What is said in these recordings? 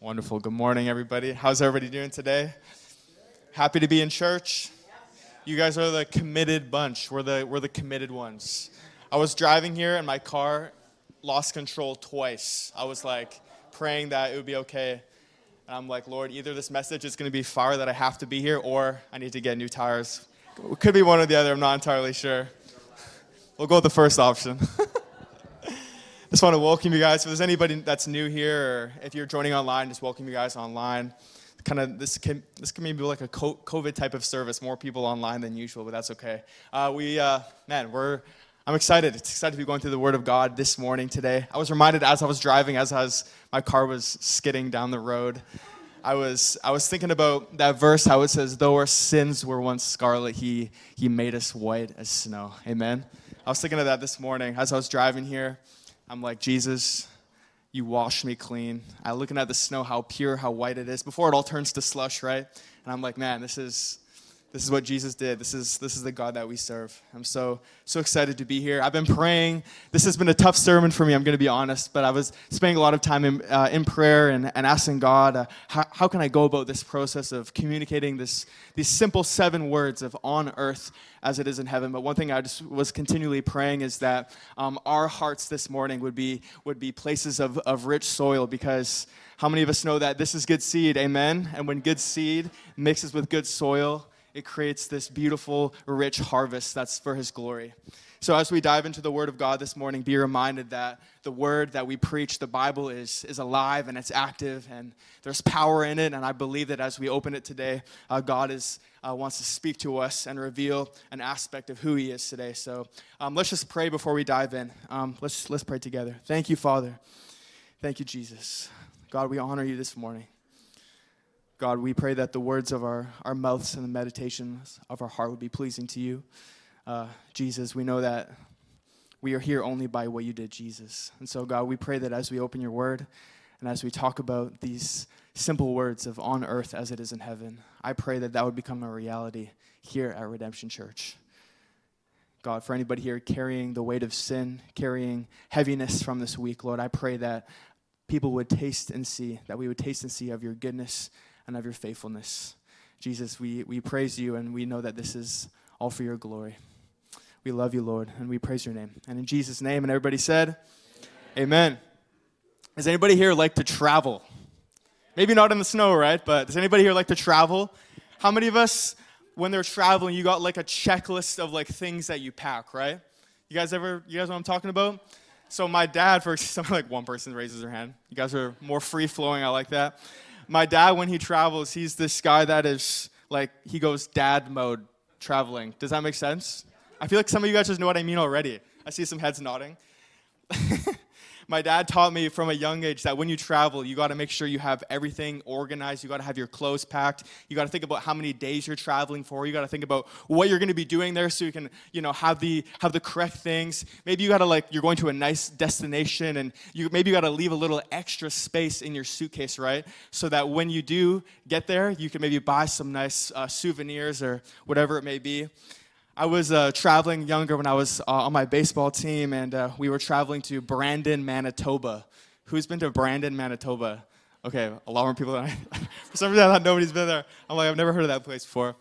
Wonderful. Good morning, everybody. How's everybody doing today? Happy to be in church? You guys are the committed bunch. We're the committed ones. I was driving here and my car lost control twice. I was like praying that it would be okay. And I'm like, Lord, either this message is going to be far that I have to be here or I need to get new tires. It could be one or the other. I'm not entirely sure. We'll go with the first option. Just want to welcome you guys. If there's anybody that's new here, or if you're joining online, just welcome you guys online. Kind of this can maybe be like a COVID type of service. More people online than usual, but that's okay. I'm excited. It's excited to be going through the Word of God this morning today. I was reminded as I was driving, my car was skidding down the road. I was thinking about that verse, how it says, "Though our sins were once scarlet, He made us white as snow." Amen. I was thinking of that this morning as I was driving here. I'm like, Jesus, you washed me clean. I'm looking at the snow, how pure, how white it is, before it all turns to slush, right? And I'm like, man, this is what Jesus did. This is the God that we serve. I'm so excited to be here. I've been praying. This has been a tough sermon for me, I'm going to be honest, but I was spending a lot of time in prayer and asking God, how can I go about this process of communicating these simple 7 words of on earth as it is in heaven. But one thing I just was continually praying is that our hearts this morning would be places of rich soil, because how many of us know that this is good seed, amen? And when good seed mixes with good soil, it creates this beautiful, rich harvest that's for His glory. So as we dive into the Word of God this morning, be reminded that the Word that we preach, the Bible, is alive and it's active and there's power in it. And I believe that as we open it today, God wants to speak to us and reveal an aspect of who He is today. So let's just pray before we dive in. Let's pray together. Thank you, Father. Thank you, Jesus. God, we honor You this morning. God, we pray that the words of our mouths and the meditations of our heart would be pleasing to You. Jesus, we know that we are here only by what You did, Jesus. And so, God, we pray that as we open Your Word and as we talk about these simple words of on earth as it is in heaven, I pray that would become a reality here at Redemption Church. God, for anybody here carrying the weight of sin, carrying heaviness from this week, Lord, I pray that people would taste and see, that we would taste and see of Your goodness and of Your faithfulness. Jesus, we praise You, and we know that this is all for Your glory. We love You, Lord, and we praise Your name. And in Jesus' name, and everybody said, Amen. Does anybody here like to travel? Maybe not in the snow, right? But does anybody here like to travel? How many of us, when they're traveling, you got like a checklist of like things that you pack, right? You guys know what I'm talking about? So my dad, for example, like one person raises their hand. You guys are more free-flowing. I like that. My dad, when he travels, he's this guy that is like, he goes dad mode traveling. Does that make sense? I feel like some of you guys just know what I mean already. I see some heads nodding. My dad taught me from a young age that when you travel, you got to make sure you have everything organized. You got to have your clothes packed. You got to think about how many days you're traveling for. You got to think about what you're going to be doing there so you can, have the correct things. Maybe you got to you're going to a nice destination, and maybe you got to leave a little extra space in your suitcase, right? So that when you do get there, you can maybe buy some nice souvenirs or whatever it may be. I was traveling younger when I was on my baseball team, and we were traveling to Brandon, Manitoba. Who's been to Brandon, Manitoba? Okay, a lot more people than I. For some reason, I thought nobody's been there. I'm like, I've never heard of that place before.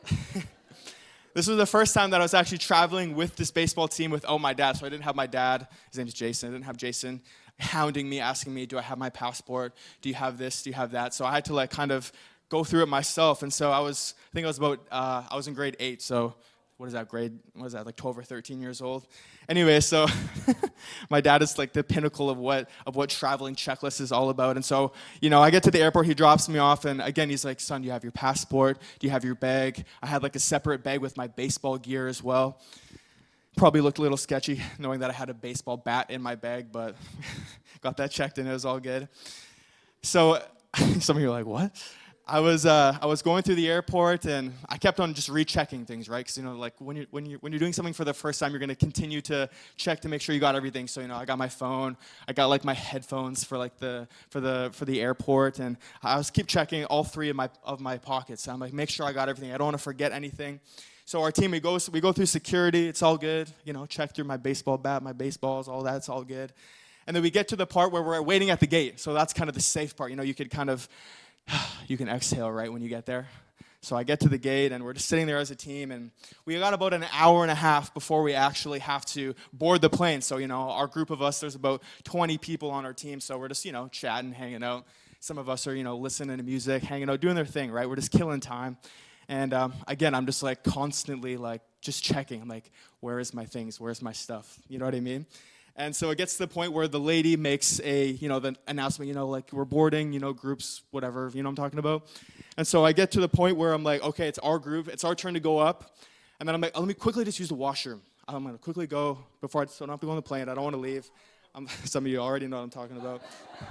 This was the first time that I was actually traveling with this baseball team without my dad. So I didn't have my dad. His name is Jason. I didn't have Jason hounding me, asking me, do I have my passport? Do you have this? Do you have that? So I had to kind of go through it myself. And so I was in grade 8, so like 12 or 13 years old? Anyway, so my dad is like the pinnacle of what traveling checklist is all about. And so, I get to the airport, he drops me off, and again, he's like, son, do you have your passport? Do you have your bag? I had like a separate bag with my baseball gear as well. Probably looked a little sketchy knowing that I had a baseball bat in my bag, but got that checked and it was all good. So some of you are like, what? I was going through the airport, and I kept on just rechecking things, right? Because when you're doing something for the first time, you're going to continue to check to make sure you got everything. So I got my phone, I got like my headphones for the airport, and I keep checking all 3 of my pockets. I'm like, make sure I got everything. I don't want to forget anything. So our team, we go through security. It's all good. Check through my baseball bat, my baseballs, all that. It's all good. And then we get to the part where we're waiting at the gate. So that's kind of the safe part. You could kind of, you can exhale right when you get there. So I get to the gate, and we're just sitting there as a team, and we got about an hour and a half before we actually have to board the plane. So, our group of us, there's about 20 people on our team, so we're just, chatting, hanging out. Some of us are, listening to music, hanging out, doing their thing, right? We're just killing time. And again, I'm just like constantly like just checking. I'm like, where is my things? Where's my stuff? You know what I mean? And so it gets to the point where the lady makes the announcement, like we're boarding, groups, whatever, what I'm talking about. And so I get to the point where I'm like, okay, it's our group. It's our turn to go up. And then I'm like, let me quickly just use the washroom. I'm going to quickly go before I don't have to go on the plane. I don't want to leave. Some of you already know what I'm talking about.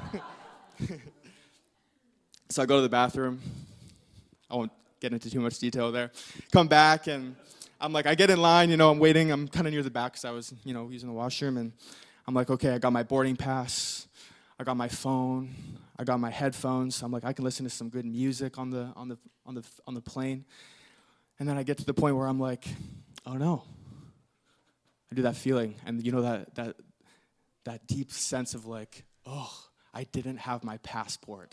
So I go to the bathroom. I won't get into too much detail there. Come back, and I'm like, I get in line, I'm waiting. I'm kind of near the back because I was, using the washroom. And I'm like, okay, I got my boarding pass. I got my phone. I got my headphones. I'm like, I can listen to some good music on the plane. And then I get to the point where I'm like, oh no. I do that feeling, and that deep sense of like, oh, I didn't have my passport.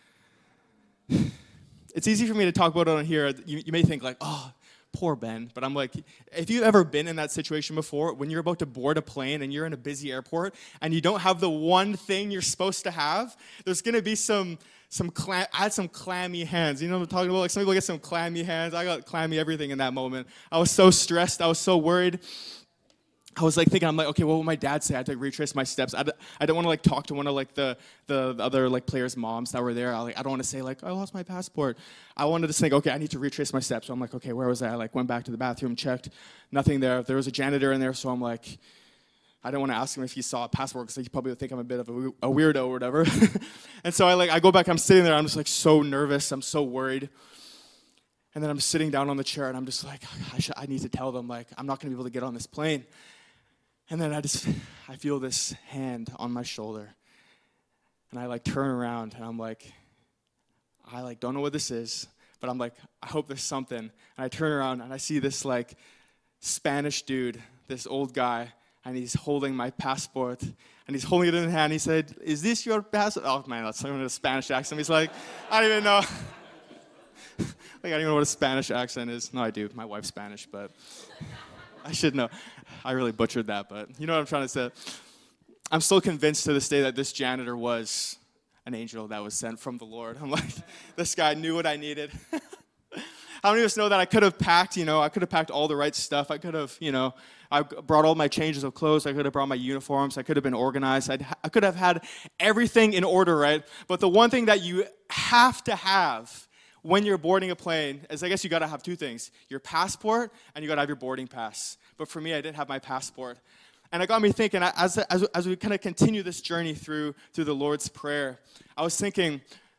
It's easy for me to talk about it on here. You may think like, oh, poor Ben. But I'm like, if you've ever been in that situation before, when you're about to board a plane and you're in a busy airport and you don't have the one thing you're supposed to have, there's going to be I had some clammy hands. You know what I'm talking about? Like some people get some clammy hands. I got clammy everything in that moment. I was so stressed. I was so worried. I was like thinking, I'm like, okay, what will my dad say? I had to retrace my steps. I don't want to like talk to one of like the other like players' moms that were there. I don't want to say like, I lost my passport. I wanted to think, okay, I need to retrace my steps. So I'm like, okay, where was I? I like went back to the bathroom, checked, nothing there. There was a janitor in there, so I'm like, I don't want to ask him if he saw a passport because he probably would think I'm a bit of a weirdo or whatever. And so I go back, I'm sitting there, I'm just like so nervous, I'm so worried. And then I'm sitting down on the chair and I'm just like, I need to tell them like, I'm not going to be able to get on this plane. And then I feel this hand on my shoulder. And I like turn around and I'm like, I like don't know what this is, but I'm like, I hope there's something. And I turn around and I see this like Spanish dude, this old guy, and he's holding my passport. And he's holding it in his hand. He said, is this your passport? Oh man, that's a Spanish accent. He's like, I don't even know. Like I don't even know what a Spanish accent is. No, I do. My wife's Spanish, but I should know. I really butchered that, but you know what I'm trying to say. I'm still convinced to this day that this janitor was an angel that was sent from the Lord. I'm like, this guy knew what I needed. How many of us know that I could have packed, I could have packed all the right stuff. I could have, I brought all my changes of clothes. I could have brought my uniforms. I could have been organized. I could have had everything in order, right? But the one thing that you have to have when you're boarding a plane is I guess you got to have two things, your passport and you got to have your boarding pass. But for me, I didn't have my passport. And it got me thinking, as we kind of continue this journey through the Lord's Prayer, I was thinking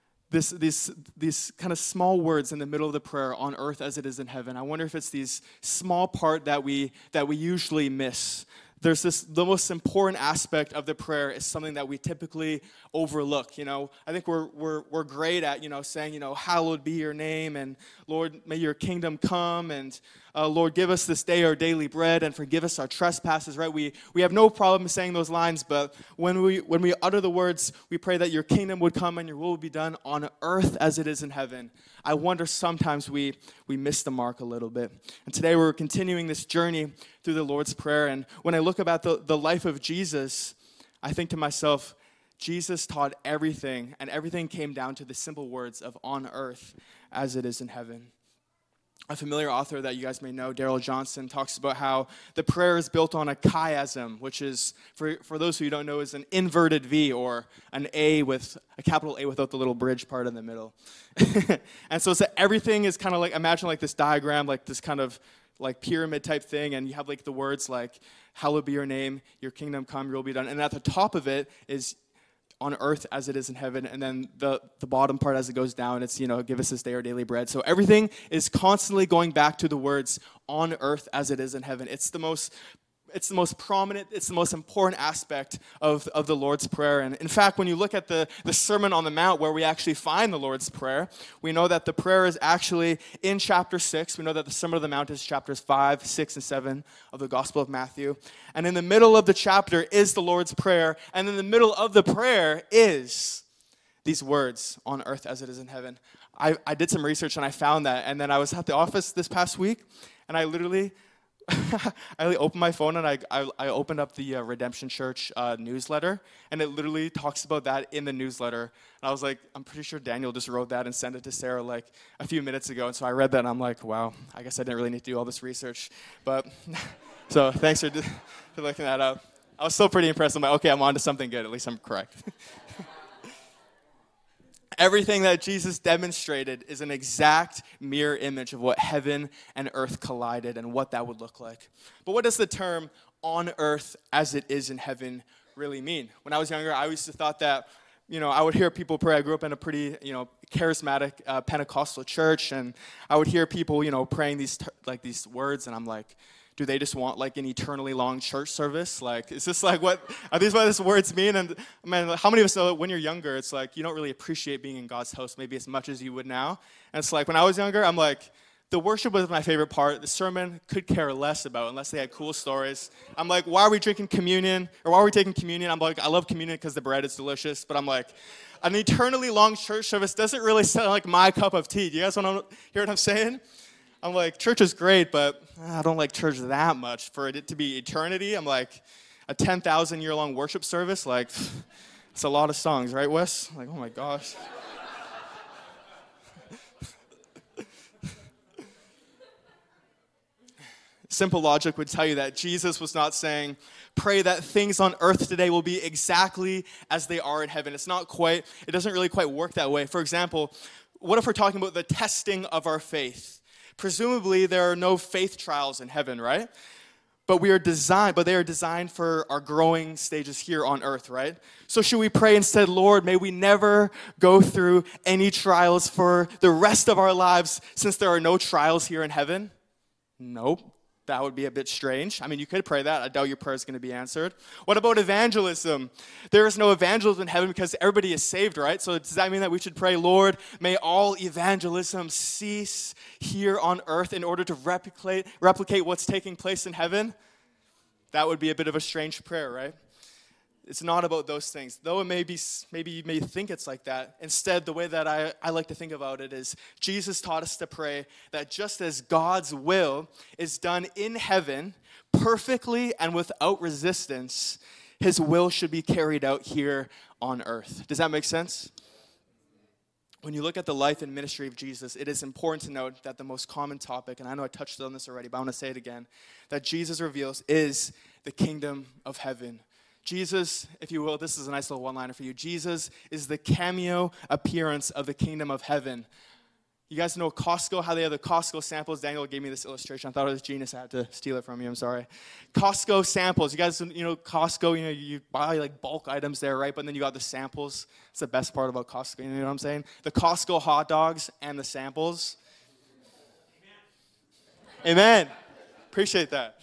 these kind of small words in the middle of the prayer, on earth as it is in heaven. I wonder if it's these small part that we usually miss. There's the most important aspect of the prayer is something that we typically overlook. I think we're great at saying hallowed be your name, and Lord, may your kingdom come, and Lord, give us this day our daily bread and forgive us our trespasses. Right? We have no problem saying those lines, but when we utter the words, we pray that your kingdom would come and your will would be done on earth as it is in heaven. I wonder sometimes we miss the mark a little bit. And today we're continuing this journey through the Lord's Prayer. And when I look about the life of Jesus, I think to myself, Jesus taught everything, and everything came down to the simple words of on earth as it is in heaven. A familiar author that you guys may know, Darrell Johnson, talks about how the prayer is built on a chiasm, which is, for those who don't know, is an inverted V, or an A with a capital A without the little bridge part in the middle. And so everything is kind of like, imagine like this diagram, like this kind of like pyramid type thing, and you have like the words like, hallowed be your name, your kingdom come, your will be done. And at the top of it is on earth as it is in heaven, and then the bottom part as it goes down, it's, give us this day our daily bread. So everything is constantly going back to the words on earth as it is in heaven. It's it's the most prominent, it's the most important aspect of the Lord's Prayer. And in fact, when you look at the Sermon on the Mount, where we actually find the Lord's Prayer, we know that the prayer is actually in chapter 6. We know that the Sermon on the Mount is chapters 5, 6, and 7 of the Gospel of Matthew. And in the middle of the chapter is the Lord's Prayer. And in the middle of the prayer is these words, on earth as it is in heaven. I did some research and I found that. And then I was at the office this past week, and I literally I opened my phone and I opened up the Redemption Church newsletter, and it literally talks about that in the newsletter. And I was like, I'm pretty sure Daniel just wrote that and sent it to Sarah like a few minutes ago. And so I read that and I'm like, wow, I guess I didn't really need to do all this research. But so thanks for looking that up. I was still pretty impressed. I'm like, okay, I'm on to something good. At least I'm correct. Everything that Jesus demonstrated is an exact mirror image of what heaven and earth collided and what that would look like. But what does the term on earth as it is in heaven really mean? When I was younger, I used to thought that, I would hear people pray. I grew up in a pretty, charismatic Pentecostal church, and I would hear people, praying these words, and I'm like, do they just want like an eternally long church service? Like, is this like what these words mean? And man, how many of us know that when you're younger, it's like you don't really appreciate being in God's house maybe as much as you would now? And it's like when I was younger, I'm like, the worship was my favorite part. The sermon could care less about unless they had cool stories. I'm like, why are we drinking communion? Or why are we taking communion? I'm like, I love communion because the bread is delicious. But I'm like, an eternally long church service doesn't really sound like my cup of tea. Do you guys want to hear what I'm saying? I'm like, church is great, but I don't like church that much. For it to be eternity, I'm like, a 10,000-year-long worship service, like, it's a lot of songs, right, Wes? Like, oh my gosh. Simple logic would tell you that Jesus was not saying, pray that things on earth today will be exactly as they are in heaven. It doesn't really quite work that way. For example, what if we're talking about the testing of our faith? Presumably, there are no faith trials in heaven, right? But they are designed for our growing stages here on earth, right? So should we pray instead, Lord, may we never go through any trials for the rest of our lives since there are no trials here in heaven? Nope. That would be a bit strange. I mean, you could pray that. I doubt your prayer is going to be answered. What about evangelism? There is no evangelism in heaven because everybody is saved, right? So does that mean that we should pray, Lord, may all evangelism cease here on earth in order to replicate what's taking place in heaven? That would be a bit of a strange prayer, right? It's not about those things. Though it maybe you may think it's like that. Instead, the way that I like to think about it is Jesus taught us to pray that just as God's will is done in heaven perfectly and without resistance, his will should be carried out here on earth. Does that make sense? When you look at the life and ministry of Jesus, it is important to note that the most common topic, and I know I touched on this already, but I want to say it again, that Jesus reveals is the kingdom of heaven. Jesus, if you will, this is a nice little one-liner for you. Jesus is the cameo appearance of the kingdom of heaven. You guys know Costco, how they have the Costco samples. Daniel gave me this illustration. I thought it was genius. I had to steal it from you. I'm sorry. Costco samples. You guys, Costco, you buy like bulk items there, right? But then you got the samples. It's the best part about Costco. You know what I'm saying? The Costco hot dogs and the samples. Amen. Appreciate that.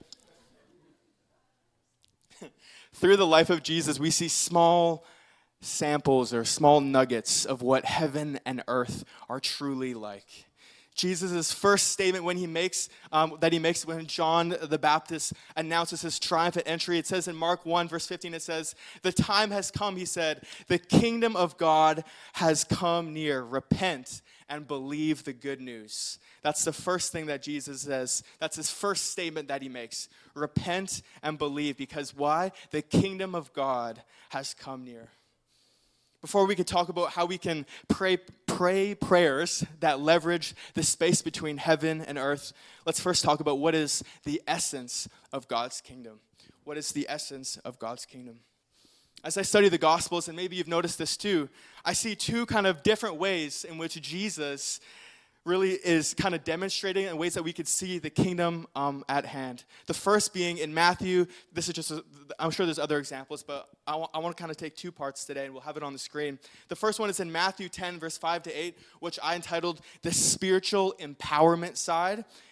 Through the life of Jesus, we see small samples or small nuggets of what heaven and earth are truly like. Jesus' first statement when when John the Baptist announces his triumphant entry, it says in Mark 1, verse 15, it says, the time has come, he said, the kingdom of God has come near. Repent and believe the good news. That's the first thing that Jesus says. That's his first statement that he makes. Repent and believe, because why? The kingdom of God has come near. Before we could talk about how we can pray prayers that leverage the space between heaven and earth, let's first talk about what is the essence of God's kingdom. What is the essence of God's kingdom? As I study the Gospels, and maybe you've noticed this too, I see two kind of different ways in which Jesus really is kind of demonstrating in ways that we could see the kingdom at hand. The first being in Matthew. This is just, I'm sure there's other examples, but I want to kind of take two parts today, and we'll have it on the screen. The first one is in Matthew 10, verse 5 to 8, which I entitled the spiritual empowerment side.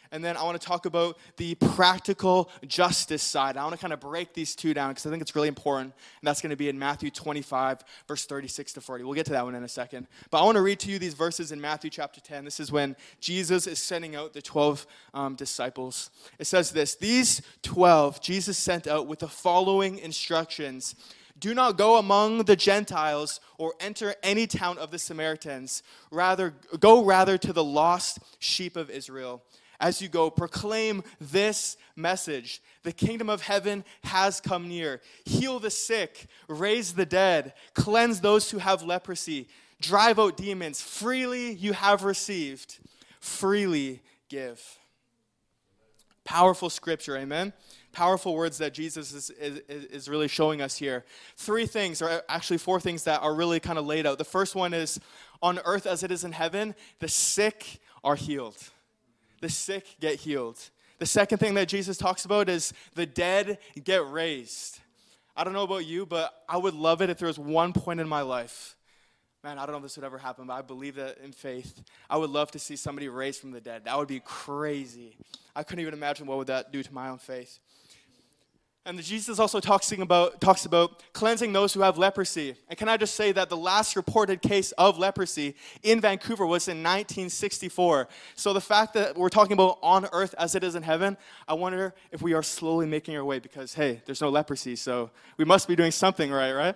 And then I want to talk about the practical justice side. I want to kind of break these two down because I think it's really important. And that's going to be in Matthew 25, verse 36 to 40. We'll get to that one in a second. But I want to read to you these verses in Matthew chapter 10. This is when Jesus is sending out the 12 disciples. It says this, "These 12 Jesus sent out with the following instructions. Do not go among the Gentiles or enter any town of the Samaritans. Go rather to the lost sheep of Israel. As you go, proclaim this message. The kingdom of heaven has come near. Heal the sick, raise the dead, cleanse those who have leprosy, drive out demons. Freely you have received, freely give." Powerful scripture, amen? Powerful words that Jesus is really showing us here. Three things, or actually four things that are really kind of laid out. The first one is, on earth as it is in heaven, the sick are healed. The sick get healed. The second thing that Jesus talks about is the dead get raised. I don't know about you, but I would love it if there was one point in my life. Man, I don't know if this would ever happen, but I believe that in faith. I would love to see somebody raised from the dead. That would be crazy. I couldn't even imagine what would that do to my own faith. And Jesus also talks about cleansing those who have leprosy. And can I just say that the last reported case of leprosy in Vancouver was in 1964. So the fact that we're talking about on earth as it is in heaven, I wonder if we are slowly making our way because, hey, there's no leprosy, so we must be doing something right?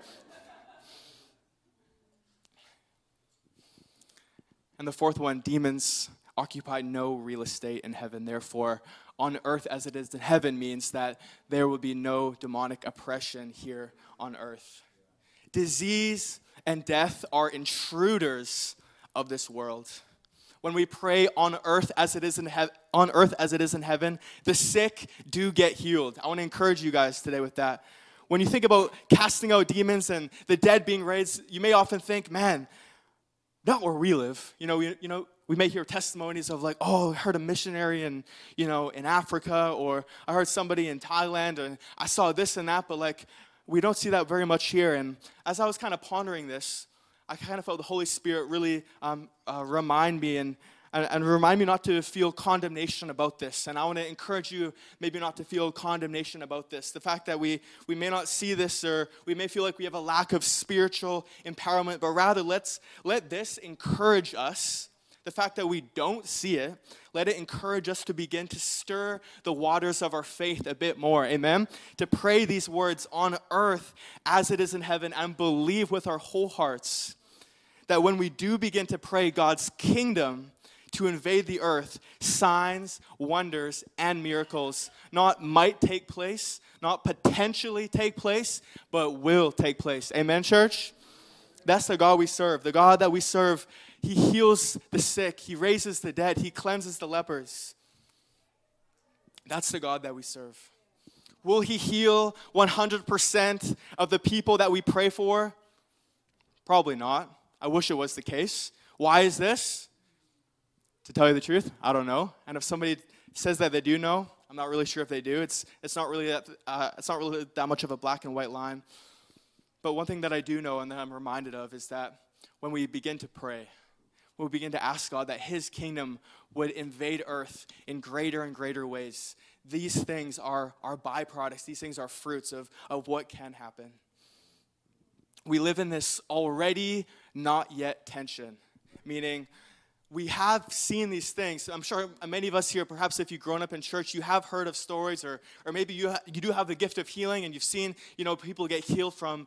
And the fourth one, demons occupy no real estate in heaven. Therefore, on earth as it is in heaven means that there will be no demonic oppression here on earth. Disease and death are intruders of this world. When we pray on earth as it is in heaven, the sick do get healed. I want to encourage you guys today with that. When you think about casting out demons and the dead being raised, you may often think, man, not where we live. We may hear testimonies of like, oh, I heard a missionary in Africa, or I heard somebody in Thailand, and I saw this and that, but like, we don't see that very much here. And as I was kind of pondering this, I kind of felt the Holy Spirit really remind me and remind me not to feel condemnation about this. And I want to encourage you maybe not to feel condemnation about this. The fact that we may not see this, or we may feel like we have a lack of spiritual empowerment, but rather let this encourage us. The fact that we don't see it, let it encourage us to begin to stir the waters of our faith a bit more, amen? To pray these words on earth as it is in heaven and believe with our whole hearts that when we do begin to pray God's kingdom to invade the earth, signs, wonders, and miracles not might take place, not potentially take place, but will take place. Amen, church? That's the God we serve. The God that we serve, He heals the sick. He raises the dead. He cleanses the lepers. That's the God that we serve. Will He heal 100% of the people that we pray for? Probably not. I wish it was the case. Why is this? To tell you the truth, I don't know. And if somebody says that they do know, I'm not really sure if they do. It's not really that much of a black and white line. But one thing that I do know and that I'm reminded of is that when we begin to pray, when we begin to ask God that His kingdom would invade earth in greater and greater ways, these things are byproducts. These things are fruits of what can happen. We live in this already not yet tension, meaning we have seen these things. I'm sure many of us here, perhaps if you've grown up in church, you have heard of stories, or maybe you do have the gift of healing, and you've seen people get healed from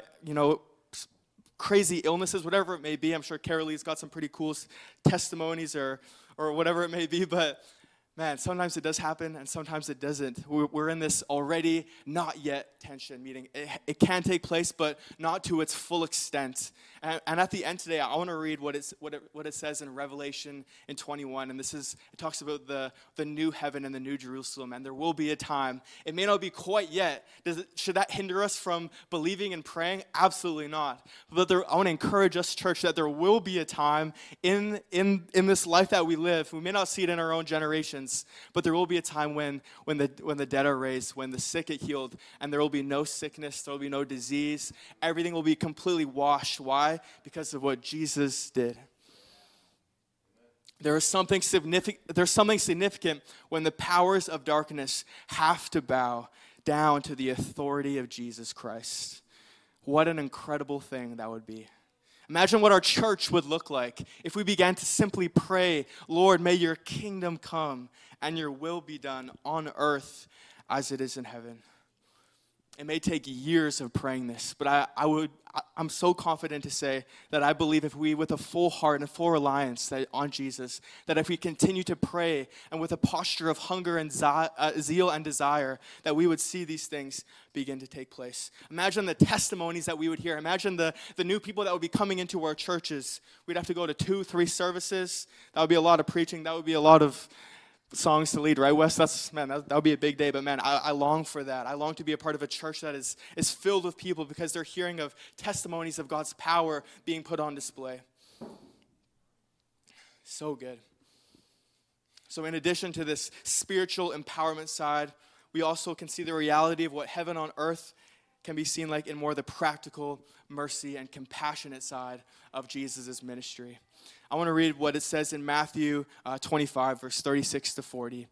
crazy illnesses, whatever it may be. I'm sure Carol Lee's got some pretty cool testimonies or whatever it may be, but man, sometimes it does happen and sometimes it doesn't. We're in this already not yet tension, meaning it can take place, but not to its full extent. And at the end today, I want to read what it says in Revelation in 21. And it talks about the new heaven and the new Jerusalem. And there will be a time. It may not be quite yet. Should that hinder us from believing and praying? Absolutely not. But I want to encourage us, church, that there will be a time in this life that we live. We may not see it in our own generations, but there will be a time when the dead are raised, when the sick get healed, and there will be no sickness, there will be no disease. Everything will be completely washed. Why? Because of what Jesus did. There's something significant when the powers of darkness have to bow down to the authority of Jesus Christ. What an incredible thing that would be. Imagine what our church would look like if we began to simply pray, Lord, may your kingdom come and your will be done on earth as it is in heaven. It may take years of praying this, but I'm so confident to say that I believe if we, with a full heart and a full reliance on Jesus, that if we continue to pray and with a posture of hunger and zeal and desire, that we would see these things begin to take place. Imagine the testimonies that we would hear. Imagine the new people that would be coming into our churches. We'd have to go to 2-3 services. That would be a lot of preaching. That would be a lot of songs to lead, right, Wes? That would be a big day, but man, I long for that. I long to be a part of a church that is filled with people because they're hearing of testimonies of God's power being put on display. So good. So in addition to this spiritual empowerment side, we also can see the reality of what heaven on earth can be seen like in more the practical mercy and compassionate side of Jesus' ministry. I want to read what it says in Matthew 25, verse 36 to 40.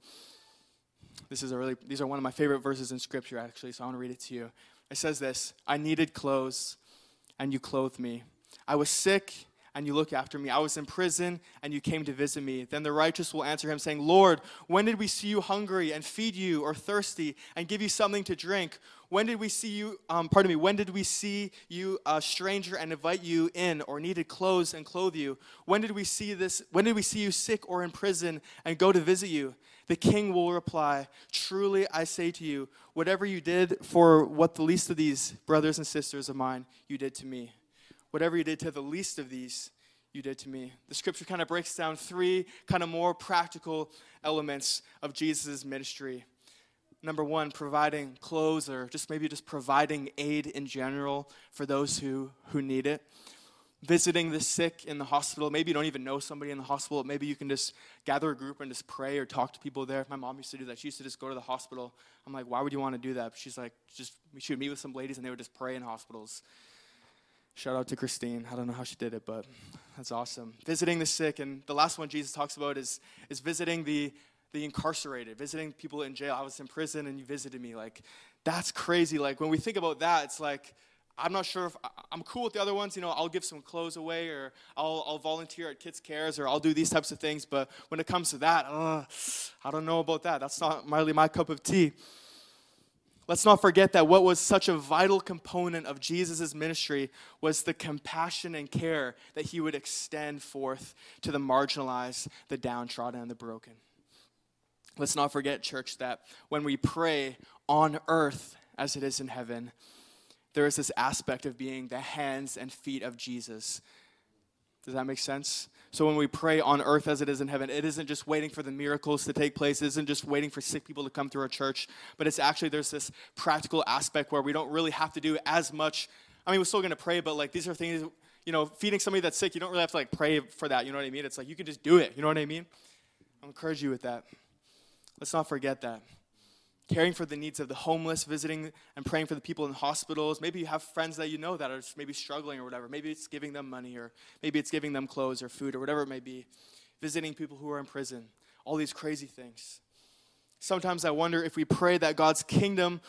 These are one of my favorite verses in Scripture, actually, so I want to read it to you. It says this: I needed clothes, and you clothed me. I was sick, and you looked after me. I was in prison, and you came to visit me. Then the righteous will answer him, saying, Lord, when did we see you hungry and feed you, or thirsty and give you something to drink? When did we see you, when did we see you a stranger and invite you in, or needed clothes and clothe you? When did we see you sick or in prison and go to visit you? The king will reply, truly I say to you, whatever you did for what the least of these brothers and sisters of mine, you did to me. Whatever you did to the least of these, you did to me. The scripture kind of breaks down 3 kind of more practical elements of Jesus' ministry. Number 1, providing clothes, or just providing aid in general for those who need it. Visiting the sick in the hospital. Maybe you don't even know somebody in the hospital. Maybe you can just gather a group and just pray or talk to people there. My mom used to do that. She used to just go to the hospital. I'm like, why would you want to do that? She's like, she would meet with some ladies and they would just pray in hospitals. Shout out to Christine. I don't know how she did it, but that's awesome. Visiting the sick. And the last one Jesus talks about is visiting the incarcerated, visiting people in jail. I was in prison and you visited me. Like, that's crazy. Like, when we think about that, it's like, I'm not sure if I'm cool with the other ones. I'll give some clothes away, or I'll volunteer at Kids Cares, or I'll do these types of things. But when it comes to that, I don't know about that. That's not really my cup of tea. Let's not forget that what was such a vital component of Jesus' ministry was the compassion and care that he would extend forth to the marginalized, the downtrodden, and the broken. Let's not forget, church, that when we pray on earth as it is in heaven, there is this aspect of being the hands and feet of Jesus. Does that make sense? So when we pray on earth as it is in heaven, it isn't just waiting for the miracles to take place. It isn't just waiting for sick people to come through our church. But it's actually, there's this practical aspect where we don't really have to do as much. I mean, we're still going to pray, but like these are things, feeding somebody that's sick, you don't really have to like pray for that. You know what I mean? It's like you can just do it. You know what I mean? I'll encourage you with that. Let's not forget that. Caring for the needs of the homeless, visiting and praying for the people in hospitals. Maybe you have friends that you know that are maybe struggling or whatever. Maybe it's giving them money, or maybe it's giving them clothes or food or whatever it may be. Visiting people who are in prison. All these crazy things. Sometimes I wonder if we pray that God's kingdom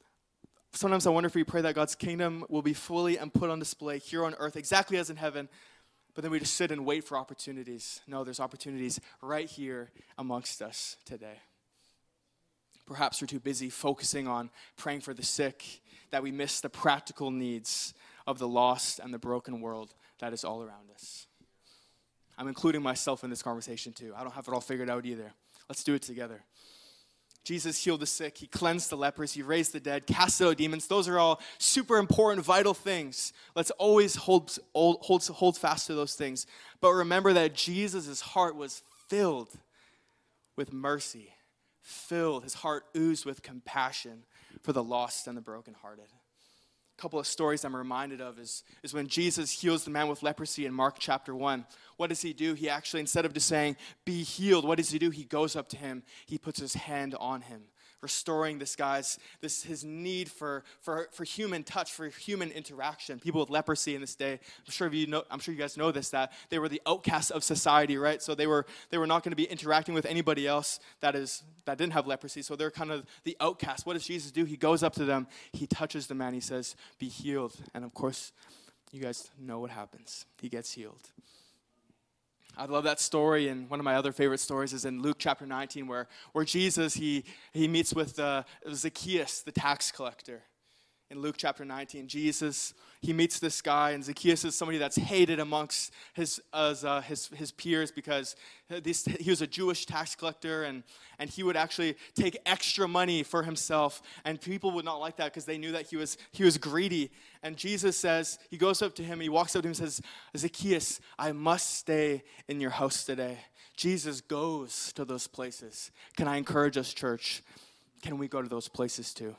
will be fully and put on display here on earth, exactly as in heaven, but then we just sit and wait for opportunities. No, there's opportunities right here amongst us today. Perhaps we're too busy focusing on praying for the sick that we miss the practical needs of the lost and the broken world that is all around us. I'm including myself in this conversation too. I don't have it all figured out either. Let's do it together. Jesus healed the sick. He cleansed the lepers. He raised the dead, cast out demons. Those are all super important, vital things. Let's always hold fast to those things. But remember that Jesus' heart was filled with mercy. His heart oozed with compassion for the lost and the brokenhearted. A couple of stories I'm reminded of is when Jesus heals the man with leprosy in Mark chapter 1. What does he do? He actually, instead of just saying, be healed, what does he do? He goes up to him. He puts his hand on him, restoring this guy's, his need for human touch, for human interaction. People with leprosy in this day, I'm sure you guys know this, that they were the outcasts of society, right? So they were not going to be interacting with anybody else that didn't have leprosy. So they're kind of the outcasts. What does Jesus do? He goes up to them, he touches the man, he says, "Be healed." And of course, you guys know what happens. He gets healed. I love that story, and one of my other favorite stories is in Luke chapter 19, where Jesus, he meets with Zacchaeus, the tax collector. In Luke chapter 19, Jesus, he meets this guy, and Zacchaeus is somebody that's hated amongst his peers because he was a Jewish tax collector, and he would actually take extra money for himself, and people would not like that because they knew that he was greedy. And Jesus says, he goes up to him, he walks up to him and says, "Zacchaeus, I must stay in your house today." Jesus goes to those places. Can I encourage us, church? Can we go to those places too?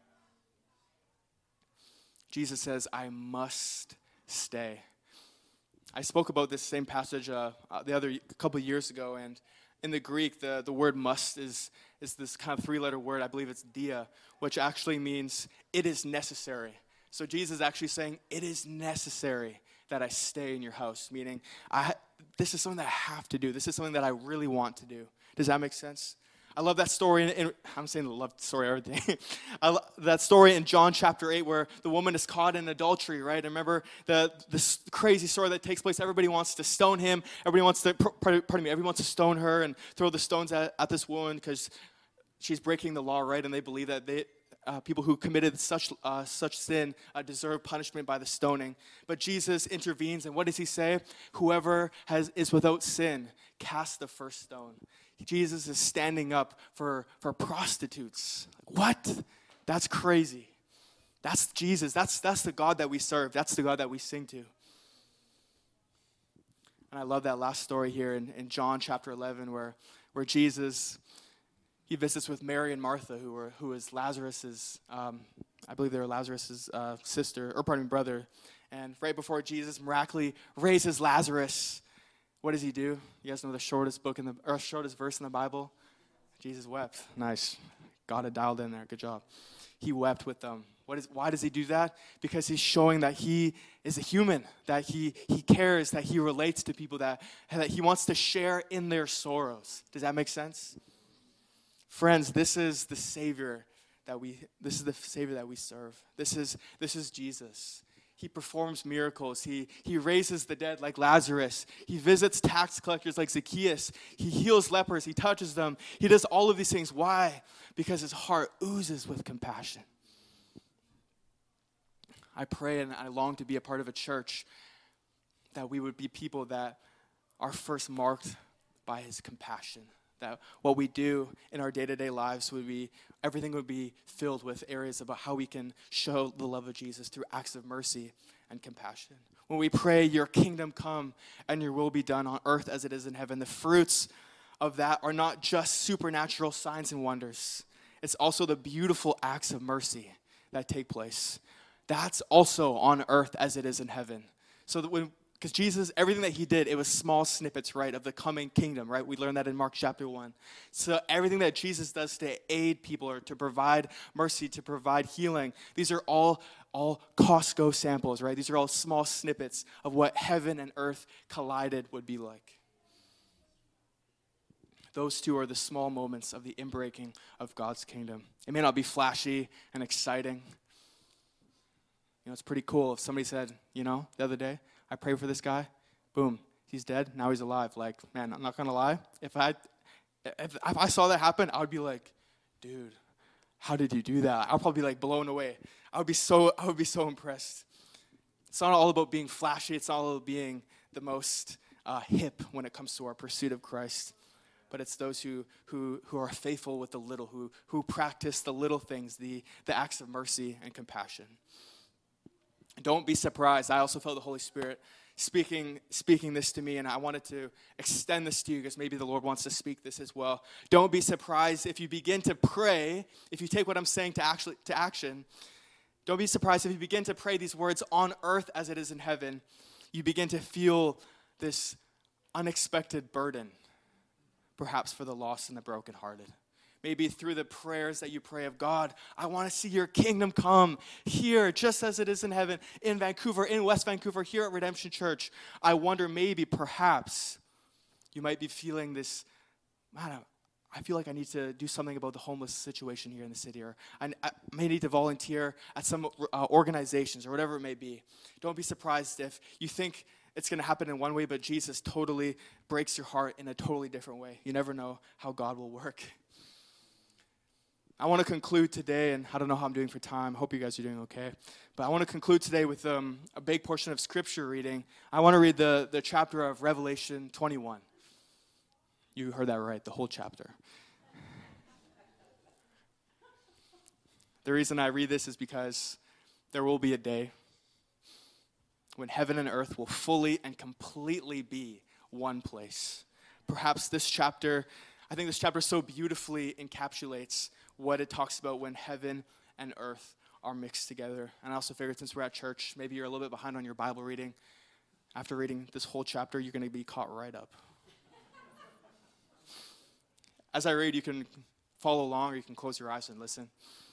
Jesus says, "I must stay." I spoke about this same passage a couple of years ago, and in the Greek, the word "must" is this kind of three-letter word. I believe it's dia, which actually means it is necessary. So Jesus is actually saying, it is necessary that I stay in your house, meaning this is something that I have to do. This is something that I really want to do. Does that make sense? I love that story. I'm saying I love the story, everything. That story in John chapter 8 where the woman is caught in adultery, right? I remember this crazy story that takes place. Everybody wants to stone him. Everybody wants to stone her and throw the stones at this woman because she's breaking the law, right? And they believe that people who committed such sin deserve punishment by the stoning. But Jesus intervenes, and what does he say? Whoever is without sin, cast the first stone. Jesus is standing up for prostitutes. What? That's crazy. That's Jesus. That's the God that we serve. That's the God that we sing to. And I love that last story here in John chapter 11 where Jesus, he visits with Mary and Martha, who is Lazarus's, I believe they were Lazarus's brother. And right before Jesus miraculously raises Lazarus, what does he do? You guys know the shortest verse in the Bible? Jesus wept. Nice. Got it dialed in there. Good job. He wept with them. Why does he do that? Because he's showing that he is a human, that he cares, that he relates to people, that he wants to share in their sorrows. Does that make sense? Friends, this is the Savior that we serve. This is Jesus. He performs miracles. He raises the dead like Lazarus. He visits tax collectors like Zacchaeus. He heals lepers. He touches them. He does all of these things. Why? Because his heart oozes with compassion. I pray and I long to be a part of a church that we would be people that are first marked by his compassion. That what we do in our day-to-day lives everything would be filled with areas about how we can show the love of Jesus through acts of mercy and compassion. When we pray, your kingdom come and your will be done on earth as it is in heaven, the fruits of that are not just supernatural signs and wonders. It's also the beautiful acts of mercy that take place. That's also on earth as it is in heaven. So that because Jesus, everything that he did, it was small snippets, right, of the coming kingdom, right? We learned that in Mark chapter 1. So everything that Jesus does to aid people or to provide mercy, to provide healing, these are all Costco samples, right? These are all small snippets of what heaven and earth collided would be like. Those two are the small moments of the inbreaking of God's kingdom. It may not be flashy and exciting. It's pretty cool if somebody said, the other day, I prayed for this guy, boom, he's dead, now he's alive. Like, man, I'm not gonna lie. If I saw that happen, I would be like, dude, how did you do that? I'll probably be like blown away. I would be so impressed. It's not all about being flashy. It's not all about being the most hip when it comes to our pursuit of Christ. But it's those who are faithful with the little, who practice the little things, the acts of mercy and compassion. Don't be surprised. I also felt the Holy Spirit speaking this to me, and I wanted to extend this to you because maybe the Lord wants to speak this as well. Don't be surprised if you begin to pray, if you take what I'm saying to action. Don't be surprised if you begin to pray these words on earth as it is in heaven. You begin to feel this unexpected burden, perhaps for the lost and the brokenhearted. Maybe through the prayers that you pray of God, I want to see your kingdom come here, just as it is in heaven, in Vancouver, in West Vancouver, here at Redemption Church. I wonder, maybe, perhaps, you might be feeling this, man, I feel like I need to do something about the homeless situation here in the city, or I may need to volunteer at some organizations, or whatever it may be. Don't be surprised if you think it's going to happen in one way, but Jesus totally breaks your heart in a totally different way. You never know how God will work. I want to conclude today, and I don't know how I'm doing for time. Hope you guys are doing okay. But I want to conclude today with a big portion of scripture reading. I want to read the chapter of Revelation 21. You heard that right, the whole chapter. The reason I read this is because there will be a day when heaven and earth will fully and completely be one place. Perhaps this chapter, I think this chapter so beautifully encapsulates what it talks about when heaven and earth are mixed together. And I also figured since we're at church, maybe you're a little bit behind on your Bible reading. After reading this whole chapter, you're going to be caught right up. As I read, you can follow along or you can close your eyes and listen.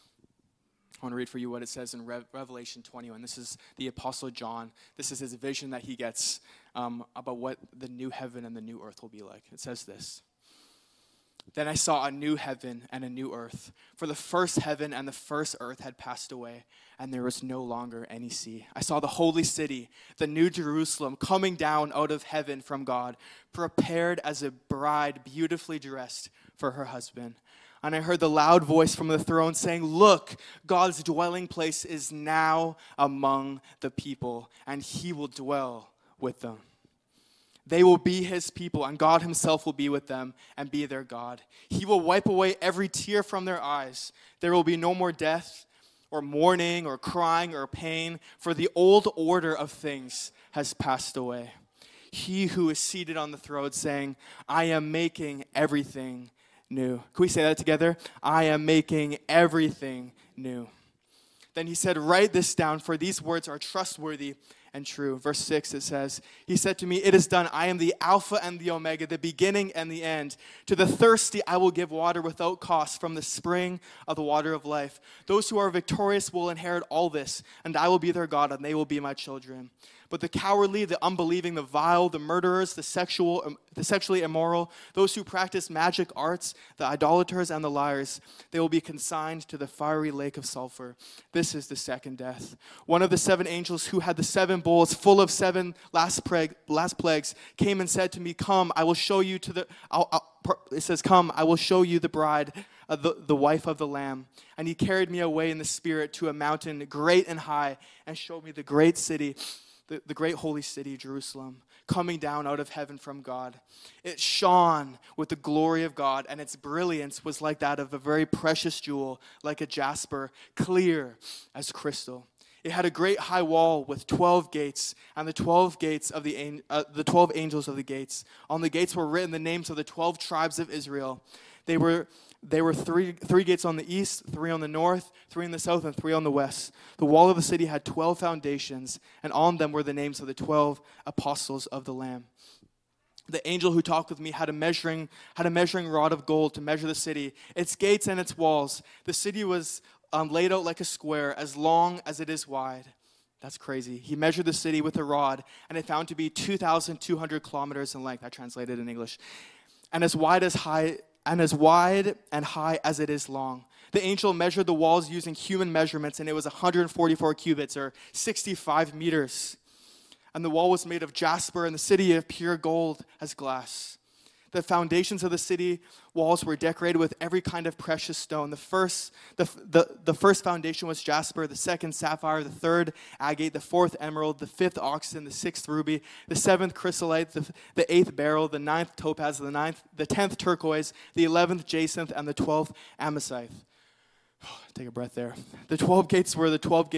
I want to read for you what it says in Revelation 21. This is the Apostle John. This is his vision that he gets about what the new heaven and the new earth will be like. It says this. Then I saw a new heaven and a new earth, for the first heaven and the first earth had passed away, and there was no longer any sea. I saw the holy city, the new Jerusalem, coming down out of heaven from God, prepared as a bride beautifully dressed for her husband. And I heard the loud voice from the throne saying, "Look, God's dwelling place is now among the people, and he will dwell with them. They will be his people, and God himself will be with them and be their God. He will wipe away every tear from their eyes. There will be no more death or mourning or crying or pain, for the old order of things has passed away." He who is seated on the throne saying, "I am making everything new." Can we say that together? I am making everything new. Then he said, "Write this down, for these words are trustworthy and true." Verse 6, it says, he said to me, "It is done. I am the Alpha and the Omega, the beginning and the end. To the thirsty I will give water without cost from the spring of the water of life. Those who are victorious will inherit all this, and I will be their God, and they will be my children. But the cowardly, the unbelieving, the vile, the murderers, the sexually immoral, those who practice magic arts, the idolaters, and the liars, they will be consigned to the fiery lake of sulfur. This is the second death. One of the seven angels who had the seven bowls full of seven last plagues came and said to me, "Come, I will show you Come, I will show you the bride, the wife of the Lamb." And he carried me away in the spirit to a mountain great and high, and showed me the great city, the great holy city, Jerusalem, coming down out of heaven from God. It shone with the glory of God, and its brilliance was like that of a very precious jewel, like a jasper, clear as crystal. It had a great high wall with 12 gates, and the 12 angels of the gates. On the gates were written the names of the 12 tribes of Israel. They were three gates on the east, 3 on the north, 3 in the south, and 3 on the west. The wall of the city had 12 foundations, and on them were the names of the 12 apostles of the Lamb. The angel who talked with me had a measuring rod of gold to measure the city, its gates and its walls. The city was laid out like a square, as long as it is wide. That's crazy. He measured the city with a rod, and it found to be 2,200 kilometers in length. I translated in English. And as wide and high as it is long. The angel measured the walls using human measurements, and it was 144 cubits, or 65 meters. And the wall was made of jasper, and the city of pure gold as glass. The foundations of the city walls were decorated with every kind of precious stone. The first foundation was jasper, the second sapphire, the third agate, the fourth emerald, the fifth onyx, the sixth ruby, the seventh chrysolite, the eighth beryl, the ninth topaz, the 10th turquoise, the 11th jacinth, and the 12th amethyst. Take a breath there. The 12 gates were the 12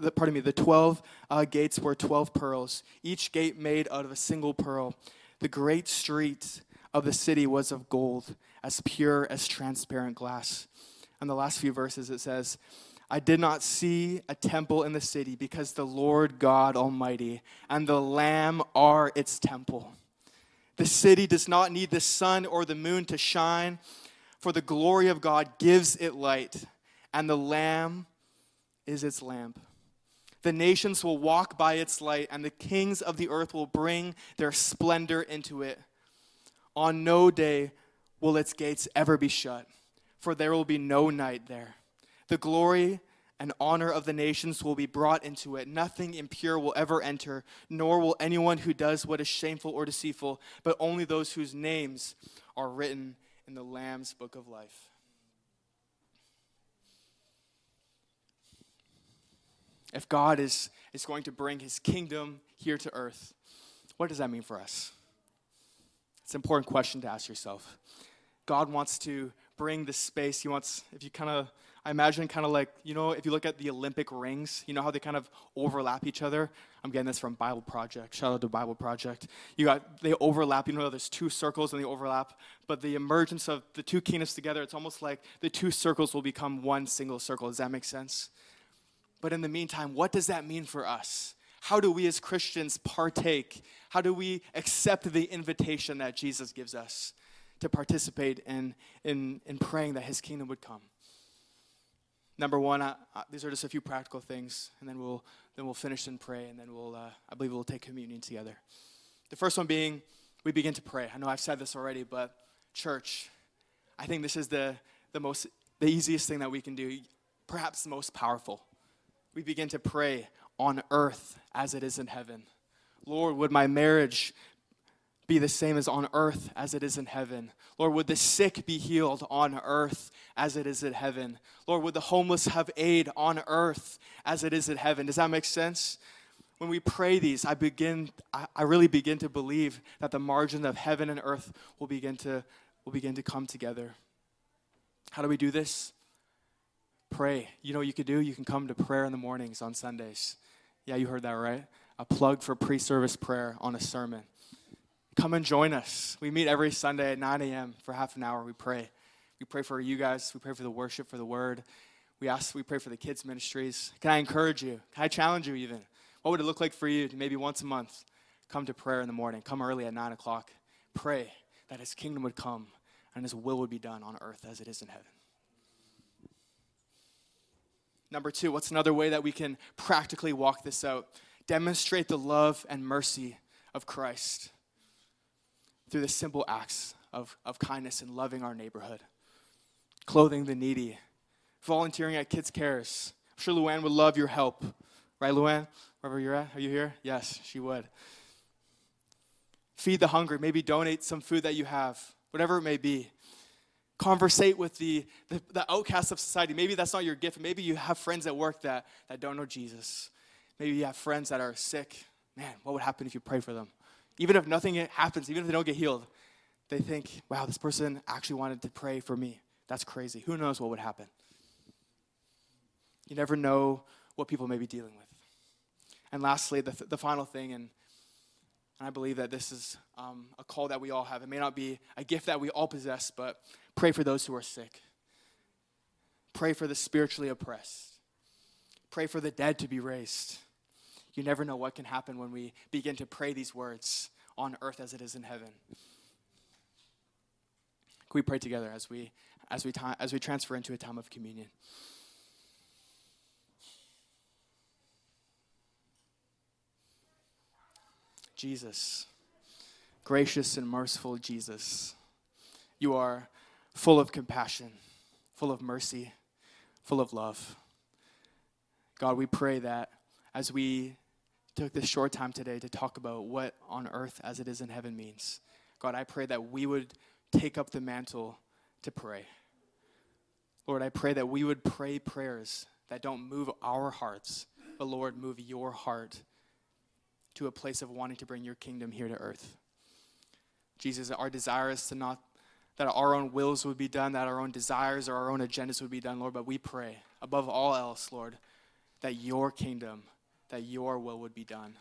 gates were 12 pearls, each gate made out of a single pearl. The great street of the city was of gold, as pure as transparent glass. And the last few verses it says, "I did not see a temple in the city, because the Lord God Almighty and the Lamb are its temple. The city does not need the sun or the moon to shine, For the glory of God gives it light, and the Lamb is its lamp. The nations will walk by its light, and the kings of the earth will bring their splendor into it. On no day will its gates ever be shut, for there will be no night there. The glory and honor of the nations will be brought into it. Nothing impure will ever enter, nor will anyone who does what is shameful or deceitful, but only those whose names are written in the Lamb's book of life. If God is going to bring his kingdom here to earth, what does that mean for us? It's an important question to ask yourself. God wants to bring this space. He wants, I imagine kind of like, if you look at the Olympic rings, you know how they kind of overlap each other? I'm getting this from Bible Project. Shout out to Bible Project. They overlap, there's two circles and they overlap, but the emergence of the two kingdoms together, it's almost like the two circles will become one single circle. Does that make sense? But in the meantime, what does that mean for us? How do we as Christians partake? How do we accept the invitation that Jesus gives us to participate in praying that his kingdom would come? Number one, these are just a few practical things, and then we'll finish and pray, and then I believe we'll take communion together. The first one being, we begin to pray. I know I've said this already, but church, I think this is the easiest thing that we can do, perhaps the most powerful. We begin to pray on earth as it is in heaven. Lord, would my marriage be the same as on earth as it is in heaven? Lord, would the sick be healed on earth as it is in heaven? Lord, would the homeless have aid on earth as it is in heaven? Does that make sense? When we pray these, I really begin to believe that the margin of heaven and earth will begin to come together. How do we do this? Pray. You know what you could do? You can come to prayer in the mornings on Sundays. Yeah, you heard that right. A plug for pre-service prayer on a sermon. Come and join us. We meet every Sunday at 9 a.m. for half an hour. We pray. We pray for you guys. We pray for the worship, for the word. We pray for the kids' ministries. Can I encourage you? Can I challenge you even? What would it look like for you to maybe once a month come to prayer in the morning? Come early at 9 o'clock. Pray that his kingdom would come and his will would be done on earth as it is in heaven. Number two, what's another way that we can practically walk this out? Demonstrate the love and mercy of Christ through the simple acts of kindness and loving our neighborhood, clothing the needy, volunteering at Kids Cares. I'm sure Luann would love your help. Right, Luann? Wherever you're at, are you here? Yes, she would. Feed the hungry. Maybe donate some food that you have, whatever it may be. Conversate with the outcasts of society. Maybe that's not your gift. Maybe you have friends at work that don't know Jesus. Maybe you have friends that are sick. Man, what would happen if you pray for them? Even if nothing happens, even if they don't get healed, they think, wow, this person actually wanted to pray for me. That's crazy. Who knows what would happen? You never know what people may be dealing with. And lastly, the final thing, and I believe that this is a call that we all have. It may not be a gift that we all possess, but pray for those who are sick. Pray for the spiritually oppressed. Pray for the dead to be raised. You never know what can happen when we begin to pray these words on earth as it is in heaven. Can we pray together as we transfer into a time of communion? Jesus, gracious and merciful Jesus, you are full of compassion, full of mercy, full of love. God, we pray that as we took this short time today to talk about what on earth as it is in heaven means, God, I pray that we would take up the mantle to pray. Lord, I pray that we would pray prayers that don't move our hearts, but Lord, move your heart to a place of wanting to bring your kingdom here to earth. Jesus, our desire is to not that our own wills would be done, that our own desires or our own agendas would be done, Lord, but we pray, above all else, Lord, that your kingdom, that your will would be done.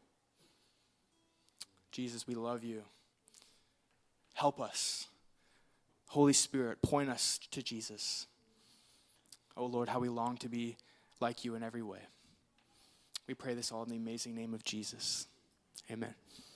Jesus, we love you. Help us. Holy Spirit, point us to Jesus. Oh, Lord, how we long to be like you in every way. We pray this all in the amazing name of Jesus. Amen.